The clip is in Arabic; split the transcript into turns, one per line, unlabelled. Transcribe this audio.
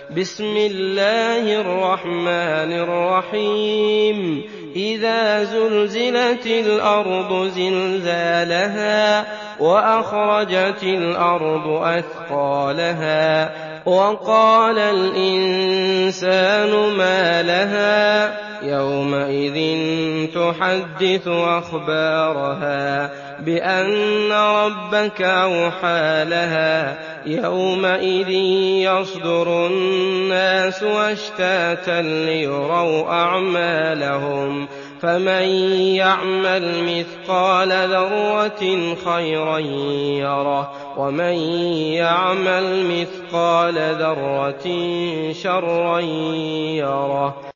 بسم الله الرحمن الرحيم إذا زلزلت الأرض زلزالها وأخرجت الأرض أثقالها وقال الإنسان ما لها يومئذ تحدث أخبارها بأن ربك أوحى لها يومئذ يصدر الناس أشتاتا ليروا أعمالهم فمن يعمل مثقال ذرة خيرا يره ومن يعمل مثقال ذرة شرا يره.